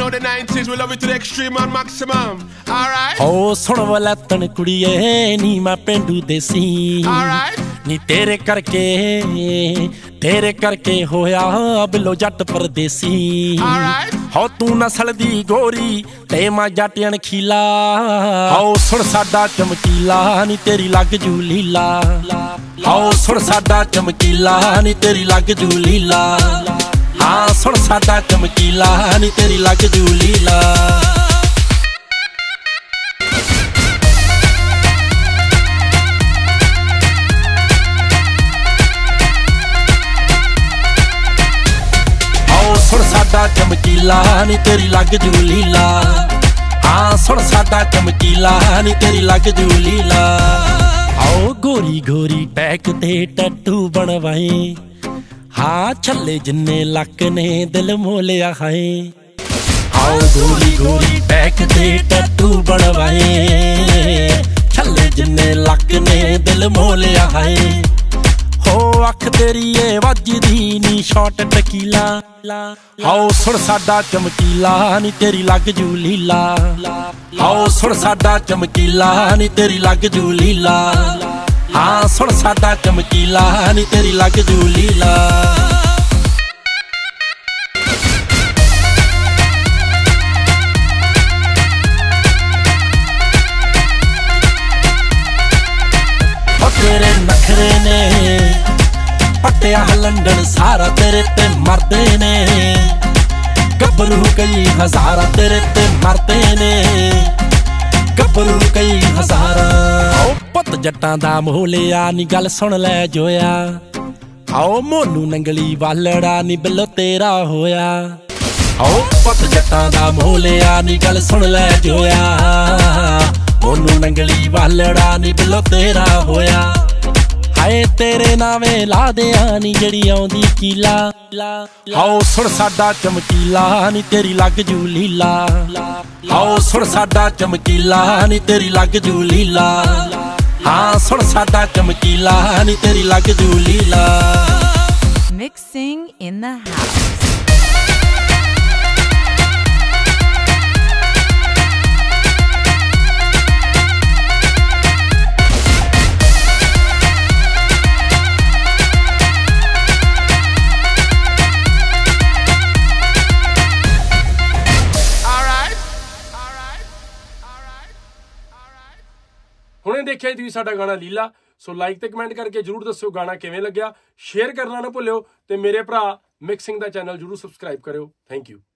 know the 90s, we love it to the extreme and maximum. Alright? ਹੋ ਸੁਣ ਵਲੈਤਣ ਕੁੜੀਏ ਨੀ ਮੈਂ ਪਿੰਡੂ ਦੇਸੀ Alright? ਨੀ ਤੇਰੇ ਕਰਕੇ ਹੋਇਆ ਬਿੱਲੋ ਜੱਟ ਪਰਦੇਸੀ Alright? ਹੋ ਤੂੰ ਨਸਲ ਦੀ ਗੋਰੀ ਤੇ ਮੈਂ ਜੱਟਿਆਂ ਖੀਲਾ ਹੋ ਸੁਣ ਸਾਡਾ ਚਮਕੀਲਾ ਨੀ ਤੇਰੀ ਲੱਗ ਜੂ ਲੀਲਾ ਹੋ ਸੁਣ ਸਾਡਾ ਚਮਕੀਲਾ ਨੀ ਤੇਰੀ ਲੱਗ ਜੂ ਲੀਲਾ ਹਾਂ ਸੁਣ ਸਾਡਾ ਚਮਕੀਲਾ ਨੀ ਤੇਰੀ ਲੱਗ ਜੂ ਲੀਲਾ ਸੁਣ ਸਾਡਾ ਚਮਕੀਲਾ ਨੀ ਤੇਰੀ ਲੱਗ ਜੂ ਲੀਲਾ ਹਾਂ ਸੁਣ ਸਾਡਾ ਚਮਕੀਲਾ ਨੀ ਤੇਰੀ ਲੱਗ ਜੂ ਲੀਲਾ ਆਓ ਗੋਰੀ ਗੋਰੀ ਬੈਕ ਤੇ ਟੈਟੂ ਬਣਵਾਏ ਹਾਂ ਛੱਲੇ ਜਿੰਨੇ ਲੱਕ ਨੇ ਦਿਲ ਮੋਲਿਆ ਹਾਏ ਆਓ ਗੋਰੀ ਗੋਰੀ ਬੈਕ ਤੇ ਟੈਟੂ ਬਣਵਾਏ ਛੱਲੇ ਜਿੰਨੇ ਲੱਕ ਨੇ ਦਿਲ ਮੋਲਿਆ ਹਾਏ ਹੋ ਅੱਖ ਤੇਰੀ ਏ ਵੱਜਦੀ ਨੀ ਸ਼ਾਟ ਟਕੀਲਾ ਹਾਓ ਸੁਣ ਸਾਡਾ ਚਮਕੀਲਾ ਨੀ ਤੇਰੀ ਲੱਗ ਜੂ ਲੀਲਾ ਹਾਓ ਸੁਣ ਸਾਡਾ ਚਮਕੀਲਾ ਨੀ ਤੇਰੀ ਲੱਗ ਜੂ ਲੀਲਾ ਹਾਂ ਸੁਣ ਸਾਡਾ ਚਮਕੀਲਾ ਨੀ ਤੇਰੀ ਲੱਗ ਜੂ ਲੀਲਾ ਤੇਰੇ ਨਖਰੇ ਨੇ ਪੱਟਿਆ ਲੰਡਨ ਸਾਰਾ ਤੇਰੇ ਤੇ ਮਰਦੇ ਨੇ ਗੱਭਰੂ ਕਈ ਹਜ਼ਾਰਾਂ ਤੇਰੇ ਤੇ ਮਰਦੇ ਨੇ ਗੱਭਰੂ ਕਈ ਹਜ਼ਾਰਾਂ ਓ ਪੁੱਤ ਜੱਟਾਂ ਦਾ ਮੋਹਲਿਆ ਨੀ ਗੱਲ ਸੁਣ ਲੈ ਜੋਇਆ ਆਓ ਮੋਨੂ ਨੰਗਲੀ ਵਾਲੜਾ ਨੀ ਬਿੱਲੋ ਤੇਰਾ ਹੋਇਆ ਆਓ ਪੁੱਤ ਜੱਟਾਂ ਦਾ ਮੋਹਲਿਆ ਨੀ ਗੱਲ ਸੁਣ ਲੈ ਜੋਇਆ ਮੋਨੂ ਨੰਗਲੀ ਵਾਲੜਾ ਨੀ ਬਿੱਲੋ ਤੇਰਾ ਹੋਇਆ ਹਾਏ ਤੇਰੇ ਨਾਵੇਂ ਲਾ ਦਿਆਂ ਨੀ ਜਿਹੜੀ ਆਉਂਦੀ ਕੀਲਾ ਹਾਓ ਸੁਣ ਸਾਡਾ ਚਮਕੀਲਾ ਨੀ ਤੇਰੀ ਲੱਗ ਜੂ ਲੀਲਾ ਹਾਓ ਸੁਣ ਸਾਡਾ ਚਮਕੀਲਾ ਨੀ ਤੇਰੀ ਲੱਗ ਜੂ ਲੀਲਾ ਹਾਂ ਸੁਣ ਸਾਡਾ ਚਮਕੀਲਾ ਨੀ ਤੇਰੀ ਲੱਗ ਜੂ ਲੀਲਾ Mixing in the house. ਹੁਣੇ ਦੇਖਿਆ ਤੁਸੀਂ ਸਾਡਾ ਗਾਣਾ ਲੀਲਾ ਸੋ ਲਾਈਕ ਤੇ ਕਮੈਂਟ ਕਰਕੇ ਜਰੂਰ ਦੱਸਿਓ ਗਾਣਾ ਕਿਵੇਂ ਲੱਗਿਆ ਸ਼ੇਅਰ ਕਰਨਾ ਨਾ ਭੁੱਲਿਓ ਤੇ ਮੇਰੇ ਭਰਾ ਮਿਕਸਿੰਗ ਦਾ ਚੈਨਲ ਜਰੂਰ ਸਬਸਕ੍ਰਾਈਬ ਕਰਿਓ ਥੈਂਕ ਯੂ